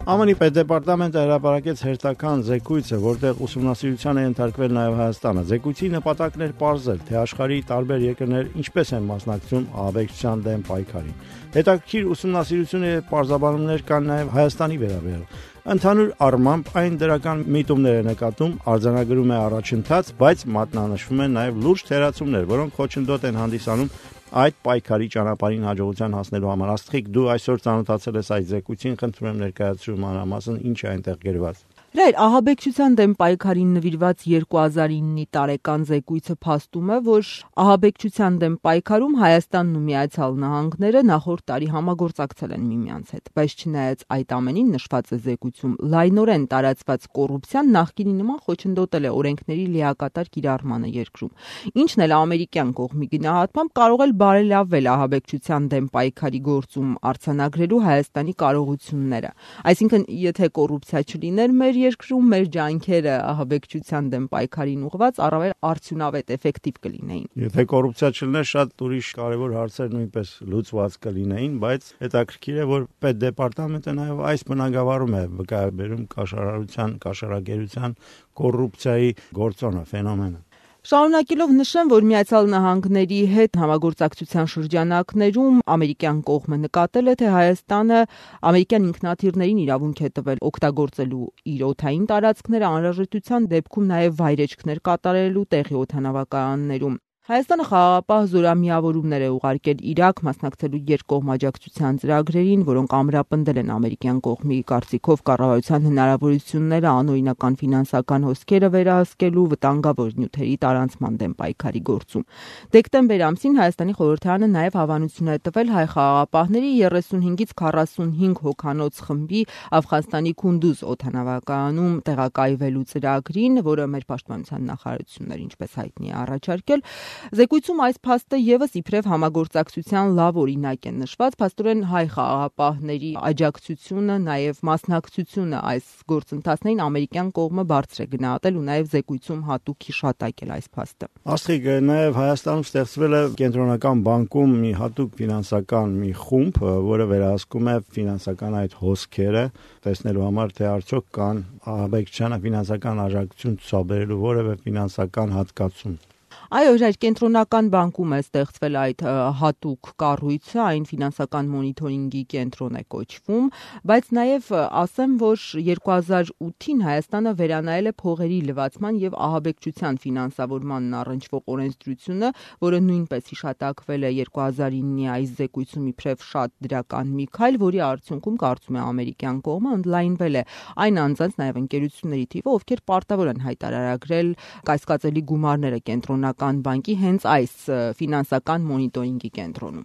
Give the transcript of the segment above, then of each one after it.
ԱՄՆ-ի պետդեպարտամենտը հրապարակեց հերթական զեկույցը, որտեղ ուսումնասիրության է ենթարկվել նաև Հայաստանը։ Զեկույցի նպատակն էր պարզել, թե աշխարհի տարբեր երկրներ ինչպես են մասնակցում ահաբեկչության դեմ պայքարին։ Հետաքրքիր ուսումնասիրություն եւ պարզաբանումներ կան նաև Հայաստանի վերաբերյալ։ Ընդհանուր առմամբ այն դրական միտումներ է նկատում, արձանագրում է առաջընթաց, բայց մատնանշվում են նաև լուրջ թերացումներ, որոնք խոչընդոտ են հանդիսանում այդ պայքարի ճանապարհին հաջողության հասնելու համար։ Աստղիկ, դու այսօր ծանոթացել ես այդ զեկույցին, խնդրում եմ ներկայացրու մանրամասն ինչ է այնտեղ գրված։ Ռայր, ահաբեկչության դեմ պայքարին նվիրված 2009-ի տարեկան զեկույցը փաստում է, որ ահաբեկչության դեմ պայքարում Հայաստանն ու Միացյալ Նահանգները նախորդ տարի համագործակցել են միմյանց հետ, բայց չնայած այդ ամենին նշված է զեկույցում լայնորեն տարածված կոռուպցիան նախկինի նման խոչընդոտել է օրենքների լիակատար կիրառմանը երկրում, ինչն էլ ամերիկյան կողմի գնահատմամբ կարող է բարելավել ահաբեկչության դեմ պայքարի գործում արձանագրելու Հայաստանի կարողությունները։ Այսինքն, եթե կոռուպցիա չլիներ մեր երկրում, մեր ջանքերը ահաբեկչության դեմ պայքարին ուղղված առավել արդյունավետ էֆեկտիվ կլինեին։ Եթե կոռուպցիա չլիներ, շատ ուրիշ կարևոր հարցեր նույնպես լուծված կլինեին, բայց հետաքրքիր է, որ պետդեպարտամենտը նաև այս բնագավառում է վկայաբերում կաշառարության, կաշառակերության, կոռուպցիայի գործոնը, ֆենոմենը։ Շարունակելով նշեմ, որ Միացյալ Նահանգների հետ համագործակցության շրջանակներում ամերիկյան կողմը նկատել է, թե Հայաստանը ամերիկյան ինքնաթիռներին իրավունք է տվել օգտագործելու իր օդային տարածքները, անհրաժեշտության դեպքում նաև վայրեջքներ կատարելու տեղի օդանավակայաններում։ Հայաստանը խաղաղապահ զորամիավորումներ է ուղարկել Իրաք մասնակցելու երկկողմ աջակցության ծրագրերին, որոնք ամրապնդել են ամերիկյան կողմի կարծիքով կառավարության հնարավորությունները անօրինական ֆինանսական հոսքերը վերահսկելու, վտանգավոր նյութերի տարանցման դեմ պայքարի գործում։ Դեկտեմբեր ամսին Հայաստանի խորհրդարանը նաև հավանություն է տվել հայ խաղաղապահների 35-ից 45 հոգանոց խմբի Աֆղանստանի Քունդուզ օդանավակայանում տեղակայվելու ծրագրին, որը մեր պաշտպանության նախարարությունն էր, ինչպես հայտնի է, առաջարկել։ Զեկույցում այս փաստը եւս իբրև համագործակցության լավ օրինակ է նշված, փաստորեն հայ խաղաղապահների աջակցությունը, նաև մասնակցությունը այս գործընթացներին ամերիկյան կողմը բարձր է գնահատել ու նաև զեկույցում հատուկ հիշատակել այս փաստը։ Աստղիկ, նաև Հայաստանում ստեղծվել է կենտրոնական բանկում մի հատուկ ֆինանսական մի խումբ, որը վերահսկում է ֆինանսական այդ հոսքերը, տեսնելու համար, թե արդյոք կան ահաբեկչությանը ֆինանսական աջակցություն ցուցաբերելու որևէ ֆինանսական հատկացում։ Այո, իր կենտրոնական բանկում է ստեղծվել այդ հատուկ կառույցը, այն ֆինանսական մոնիթորինգի կենտրոն է կոչվում, բայց նաև ասեմ, որ 2008-ին Հայաստանը վերանայել է փողերի լվացման եւ ահաբեկչության ֆինանսավորմանն առնչվող օրենսդրությունը, որը նույնպես հիշատակվել է 2009-ի այս զեկույցում իբրև շատ դրական մի քայլ, որի արդյունքում կարծում է ամերիկյան կողմը ընդլայնվել է այն անձանց նաև ընկերությունների թիվը, ովքեր պարտավոր են հայտարարագրել կայսկածելի գումարները կենտրոնական բանկի հենց այս ֆինանսական մոնիթորինգի կենտրոնում։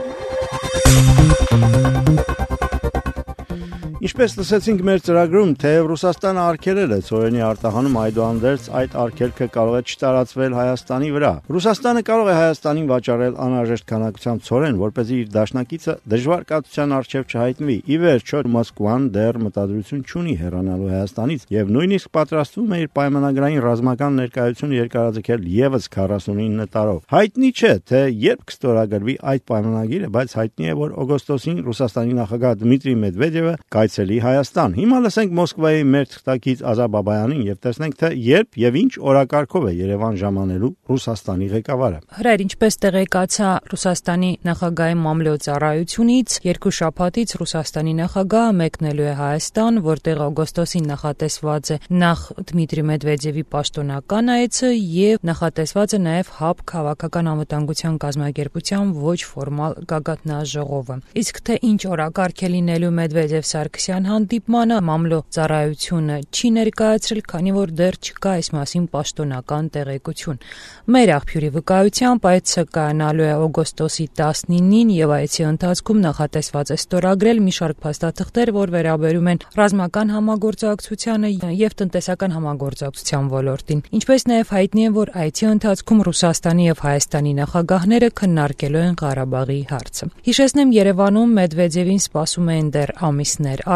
Ինչպես լսեցինք մեր ծրագրում, թեև Ռուսաստանը արգելել է ծորենի արտահանում, այդուհանդերձ այդ արգելքը կարող է չտարածվել Հայաստանի վրա։ Ռուսաստանը կարող է Հայաստանին վաճառել անհրաժեշտ քանակությամբ ծորեն, որպեսզի իր դաշնակիցը դժվար կաթության առջև չհայտնվի։ Ի վերջո, Մոսկվան դեռ մտադրություն չունի հեռանալու Հայաստանից եւ նույնիսկ պատրաստվում է իր պայմանագրային ռազմական ներկայությունը երկարաձգել եւս 49 տարով։ Հայտնի չէ, թե երբ կստորագրվի այդ պայմանագիրը, բայց հայտնի է, որ օգոստոսին Ռուսաստանի նախագահ Դմիտրի Մեդվեդևը կայցելի Հայաստան։ Հիմա լսենք Մոսկվայի մեր թղթակից Ազա Բաբայանին եւ տեսնենք, թե երբ եւ ինչ օրակարգով է Երևան ժամանելու Ռուսաստանի ղեկավարը։ Հրայր, ինչպես տեղեկացա Ռուսաստանի նախագահի մամլոյցարայությունից, 2 շաբաթից Ռուսաստանի նախագահը մեկնելու է Հայաստան, որտեղ օգոստոսին նախատեսված է նախ Դմիտրի Մեդվեդևի պաշտոնական այցը եւ նախատեսված է նաեւ ՀԱՊ քաղաքական անվտանգության կազմակերպության ոչ ֆորմալ գագաթնաժողովը։ Իսկ թե ինչ օրակարգ է լինելու Մեդվեդև Սարգսյան հանդիպմանը, մամլոյցարայությունը չի ներկայացրել, քանի որ դեռ չկա այս մասին պաշտոնական տեղեկություն։ Մեր աղբյուրի վկայությամբ այցը կայանալու է օգոստոսի 19-ին եւ այցի ընթացքում նախատեսված է ստորագրել մի շարք փաստաթղթեր, որ վերաբերում են ռազմական համագործակցությանը եւ տնտեսական համագործակցության ոլորտին։ Ինչպես նաեւ հայտնի է, որ այցի ընթացքում Ռուսաստանի եւ Հայաստանի նախագահները քննարկելու են Ղարաբաղի հարցը։ Հիշեցնեմ, Երևանում Մեդվեդևին սպասում են դեռ ամիսներ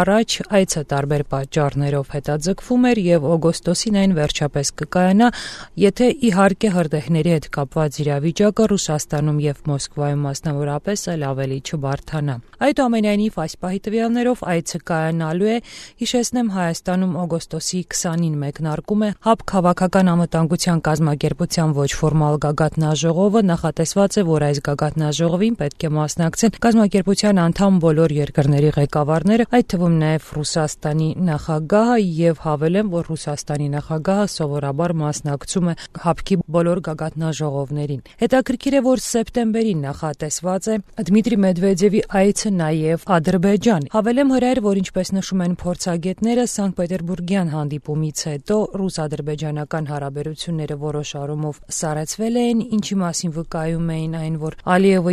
առաջ այցը տարբեր պատճառներով հետաձգվում էր եւ օգոստոսին այն վերջապես կկայանա, եթե իհարկե հրդեհների հետ կապված իրավիճակը Ռուսաստանում եւ Մոսկվայում մասնավորապես էլ ավելի չբարթանա։ Այդուամենայնիվ այս պահի տվյալներով այցը կայանալու է, հիշեցնեմ, Հայաստանում օգոստոսի 20-ին մեկնարկում է ՀԱԲ քաղաքական անվտանգության կազմակերպության ոչ ֆորմալ գագաթնաժողովը, նախատեսված է, որ այս գագաթնաժողովին պետք է մասնակցեն կազմակերպության անդամ բոլոր երկրների ղեկավարները, այդ թվում նաև Ռուսաստանի նախագահը, եւ հավելեմ, որ Ռուսաստանի նախագահը սովորաբար մասնակցում է ՀԱԲ-ի բոլոր գագաթնաժողովներին։ Հետաքրքիր է, որ սեպտեմբերին նախատեսված է Դմիտրի Մեդվեդևի այցը նաև Ադրբեջան։ Հավելեմ հրայր, որ ինչպես նշում են փորձագետները, Սանկտ Պետերբուրգյան հանդիպումից հետո ռուս-ադրբեջանական հարաբերությունները որոշ առումով սառեցվել են, ինչի մասին վկայում էին այն, որ Ալիևը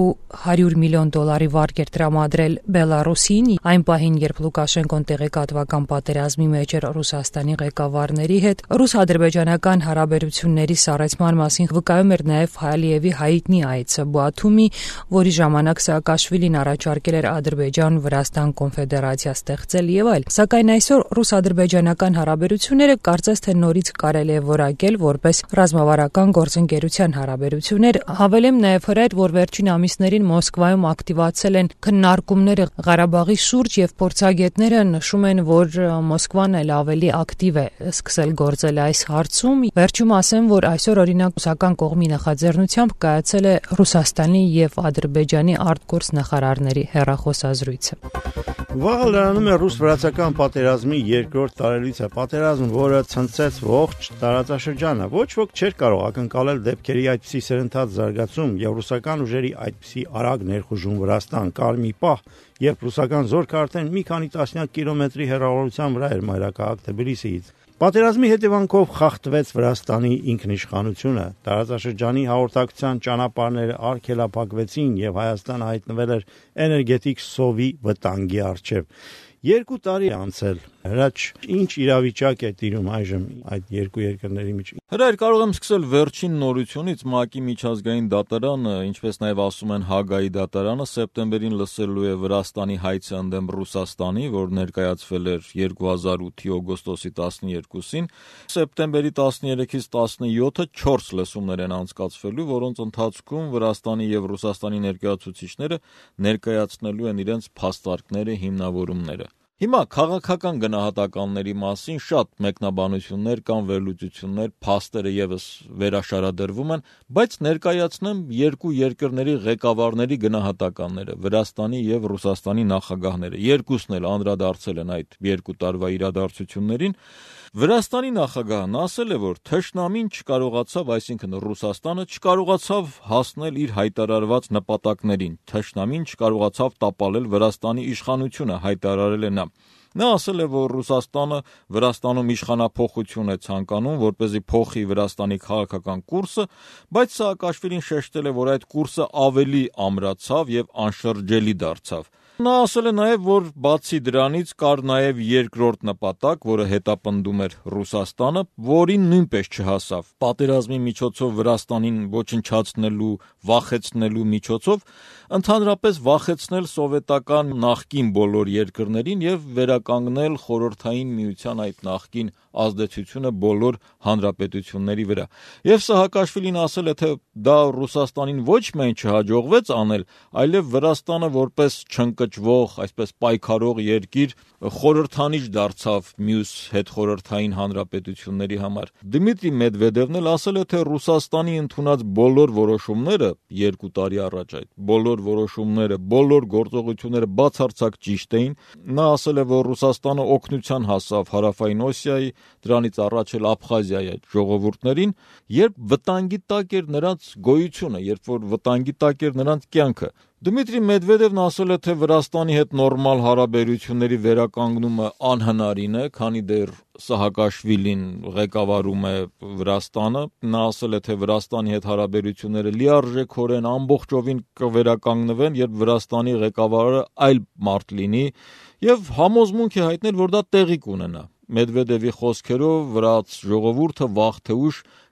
$200 միլիոն վարկ էր տրամադրել Բելարուսին, այն պահին, երբ Լուկաշենկոն տեղեկատվական պատերազմի մեջ էր Ռուսաստանի ղեկավարների հետ։ Ռուս-ադրբեջանական հարաբերությունների սառեցման մասին վկայում էր նաև Ալիևի հայտնի այցը Բաթումի, որի ժամանակ Սաակաշվիլին առաջարկել էր Ադրբեջան-Վրաստան կոնֆեդերացիա ստեղծել եւ այլ։ Սակայն այսօր ռուս-ադրբեջանական հարաբերությունները կարծես թե նորից կարելի է որակել որպես ռազմավարական գործընկերության հարաբերություններ։ Հավելեմ նաև հրայր, որ վերջին ամիսներին Մոսկվայում ակտիվացել են քննարկումները Ղարաբաղի շուրջ եւ փորձագետները նշում են, որ Մոսկվան էլ ավելի ակտիվ է սկսել գործել այս հարցում։ Վերջում ասեմ, որ այսօր օրինակ ռուսական կողմի նախաձեռնությամբ կայացել է Ռուսաստանի եւ Ադրբեջանի արտգործ նախարարների հեռախոսազրույցը։ Վաղը լրանում է ռուս-վրացական պատերազմի երկրորդ տարելիցը, պատերազմ, որը ցնցեց ողջ տարածաշրջանը։ Ոչ ոք չէր կարող ակնկալել դեպքերի այդպիսի սերընթաց զարգացում եւ ռուսական ուժերի այդպիսի արագ ներխուժում Վրաստան։ Կար մի պահ, երբ ռուսական զորքը արդեն մի քանի տասնյակ կիլոմետրի հեռավորության վրա էր մայրաքաղաք Թբիլիսիից։ Պատերազմի հետևանքով խախտվեց Վրաստանի ինքնիշխանությունը, տարածաշրջանի հաղորդակցության ճանապարհները արգելափակվեցին եւ Հայաստանը հայտնվել էր էներգետիկ սովի վտանգի առջեւ։ 2 տարի անցել։ Հրաչ, ինչ իրավիճակ է տիրում այժմ այդ երկու երկրների միջև։ Հրայր, կարող եմ սկսել վերջին նորությունից։ ՄԱԿ-ի միջազգային դատարանը, ինչպես նաև ասում են Հագայի դատարանը, սեպտեմբերին լսելու է Վրաստանի հայցը ընդդեմ Ռուսաստանի, որ ներկայացվել էր 2008-ի օգոստոսի 12-ին։ Սեպտեմբերի 13-ից 17-ը 4 լսումներ են անցկացվելու, որոնց ընթացքում Վրաստանի եւ Ռուսաստանի ներկայացուցիչները ներկայացնելու են իրենց փաստարկները, հիմնավորումները։ Հիմա քաղաքական գնահատականների մասին շատ մեկնաբանություններ կան, վերլուծություններ, փաստերը եւս վերաշարադրվում են, բայց ներկայացնեմ երկու երկրների ղեկավարների գնահատականները, Վրաստանի եւ Ռուսաստանի նախագահները։ Երկուսն էլ անդրադարձել են այդ երկու տարվա իրադարձություններին։ Վրաստանի նախագահն ասել է, որ թշնամին չկարողացավ, այսինքն Ռուսաստանը չկարողացավ հասնել իր հայտարարված նպատակներին։ Թշնամին չկարողացավ տապալել Վրաստանի իշխանությունը, հայտարարել է նա։ Նա ասել է, որ Ռուսաստանը Վրաստանում իշխանափոխություն է ցանկանում, որպեսզի փոխի Վրաստանի քաղաքական կուրսը, բայց Սաակաշվիլին շեշտել է, որ այդ կուրսը ավելի ամրացավ եւ անշրջելի դարձավ։ Նա ասել է նաև, որ բացի դրանից կար նաև երկրորդ նպատակ, որը հետապնդում էր Ռուսաստանը, որին նույնպես չհասավ։ Պատերազմի միջոցով Վրաստանին ոչնչացնելու, վախեցնելու միջոցով ընդհանրապես վախեցնել սովետական նախկին բոլոր երկրներին եւ վերականգնել խորհրդային միության այդ նախկին ազդեցությունը բոլոր հանրապետությունների վրա։ Եվ Սահակաշվիլին ասել է, թե դա Ռուսաստանին ոչ միայն չհաջողվեց անել, այլև Վրաստանը որպես չընկճվող, այսպես պայքարող երկիր խորհրդանիշ դարձավ մյուս հետխորհրդային հանրապետությունների համար։ Դմիտրի Մեդվեդևն էլ ասել է, թե Ռուսաստանի ընդունած բոլոր որոշումները 2 տարի առաջ այդ բոլոր որոշումները, բոլոր գործողությունները բացարձակ ճիշտ էին։ Նա ասել է, որ Ռուսաստանը օգնության հասավ Հարավային Օսիայի, դրանից առաջ էլ Աբխազիայի այդ ժողովուրդներին, երբ վտանգի տակ էր նրանց գոյությունը, երբ որ վտանգի տակ էր նրանց կյանքը։ Դմիտրի Մեդվեդևն ասել է, թե Վրաստանի հետ նորմալ հարաբերությունների վերականգնումը անհնարին է, քանի դեռ Սահակաշվիլին ղեկավարում է Վրաստանը։ Նա ասել է, թե Վրաստանի հետ հարաբերությունները լիարժեքորեն ամբողջովին կվերականգնվեն, երբ Վրաստանի ղեկավարը այլ մարդ լինի, եւ համոզմունք է հայտնել, որ դա տեղի կունենա։ Մեդվեդևի խոսքերով վրաց ժողովուրդը վաղ թե ուշ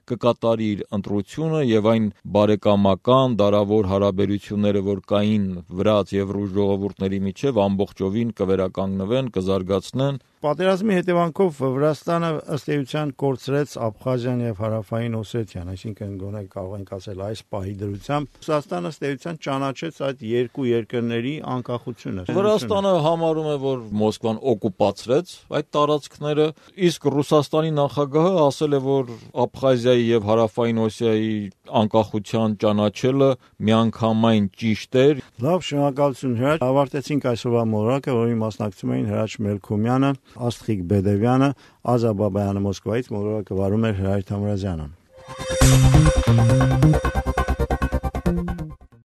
կկատարի իր ընտրությունը եւ այն բարեկամական դարավոր հարաբերությունները, որ կային վրաց եւ ռուս ժողովուրդների միջեւ, ամբողջովին կվերականգնվեն, կզարգացնեն։ Պատերազմի հետևանքով Վրաստանը ըստ էության կորցրեց Աբխազիան եւ Հարավային Օսեթիան, այսինքն գոնե կարող ենք ասել այս պահի դրությամբ Ռուսաստանը ըստ էության ճանաչեց այդ երկու երկրների անկախությունը։ Վրաստանը համարում է, որ Մոսկվան օկուպացրեց այդ տարածքները, իսկ Ռուսաստանի նախագահը ասել է, որ Աբխազիայի եւ Հարավային Օսեթիայի անկախության ճանաչելը միանգամայն ճիշտ էր։ Լավ, շնորհակալություն Հրաչ։ Ավարտեցինք այսօրվա մոլորակը, որի մասնակցում էին Հրաչ Մելքումյանը, Աստղիկ Բեդևյանը, Ազա Բաբայանը Մոսկվայից, մոլորակը վարում էր Հրայր Թամրազյանը։